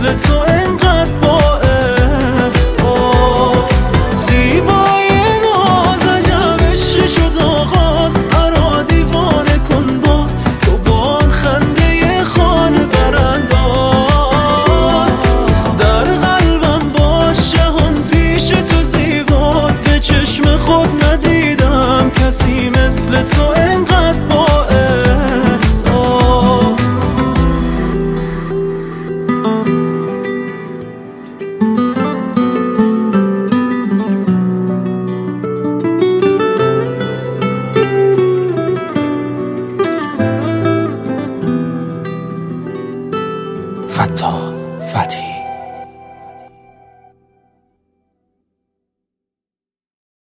مثل تو انقدر با احساس. زیبای ناز عجب عشق شد آغاز، مرا دیوانه کن باز تو با آن خنده خانه برانداز. در قلبم باش جهان پیش تو زیباست، به چشم خود ندیدم کسی مثل تو انقدر با احساس. فتاح